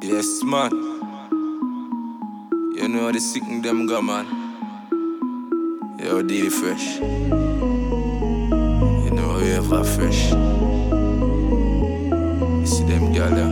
Yes, man. You know the sick in them go, man. Yo, daily fresh. You know we ever fresh. You see them gala.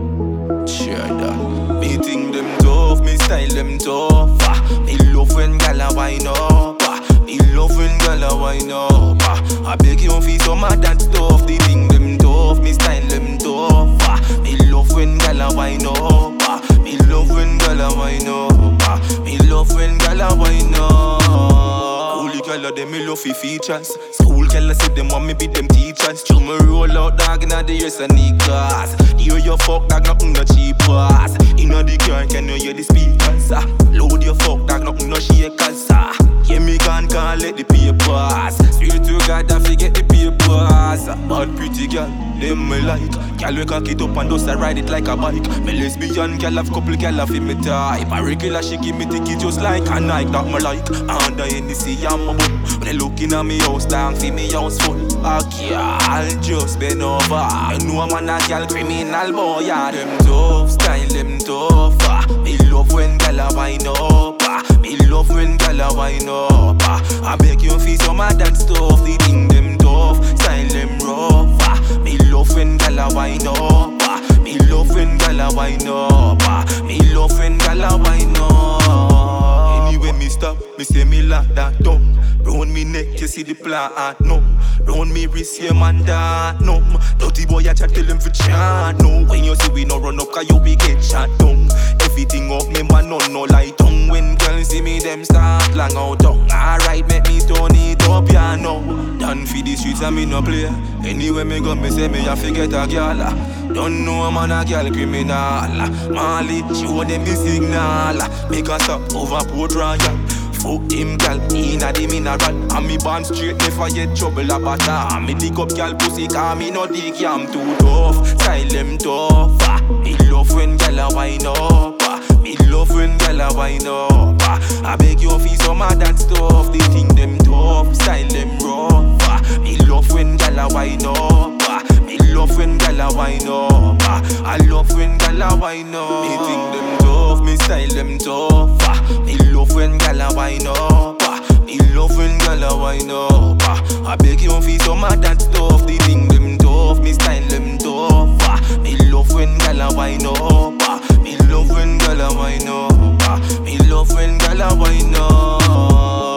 Cheer that. Me think them tough, me style them tough. Me love when gala wine up. Me love when gala wine up. I beg you feel some of that stuff. They think them tough, me style them tough. Me love when gala wine up. Me love when gala wine up. Me love when gala wine up. Holy gala them me love fi features. School gala say them want me be them teachers. Show me roll out dog inna the ears and the class. Hear your fuck dog nothing no cheap ass. Inna the car can you hear the speakers? Load your fuck dog nothing no shakers. Yeah, me can't let the papers. Swear to God, I forget the papers. Bad pretty girl, them me like. Girl, we cock it up and just ride it like a bike. Me lesbian girl have couple girl have me type. A regular she give me ticket just like a Nike that me like. Under any sea I'm a bum. When they looking at me house, long for me house full. A girl just bend over. You know I'm a girl criminal boy. Yeah, them tough, style them tough. Me love when girl a wind up. Me love when girl a wind up. I beg you feel some of that stuff. They think them tough, style them rough. Me love when girl a wind up. Me love when girl a wind up. Me love when girl a wind up. Anyway me stop, me say me lock that down. Round me neck you see the plant no. Round me wrist yeah man that no. Dirty boy I chat tell them for chant no. When you see we no run up 'cause you be get shot down. Everything up me man no light tongue. When girls see me them start long out tongue. Alright make me turn it up ya know. Done for the streets and me no play. Anyway me go me say me a forget a girl. Don't know man a girl criminal. Molly show them the signal. Make us stop over Port Royal. Fuck him gal, inna the mineral. And me born straight, never yet trouble a butter. Me dig up gal pussy, 'cause me no dig I'm too tough. Style them tough. Me love when gal a wine up. Me love when gal a wine up. I beg you feel some of that stuff. They think them tough, style them rough. Me love when gal a wine up. Me love when gal a wine up. I love when gal a wine up. Me think them tough, me style them tough. Me love when gal a wine up. Me love when gal a wine up. I beg you feel some of that stuff. They think them tough, me style them tough. Me love when gal a wine up. Me love when gal a wine up. Me love when gal a wine up.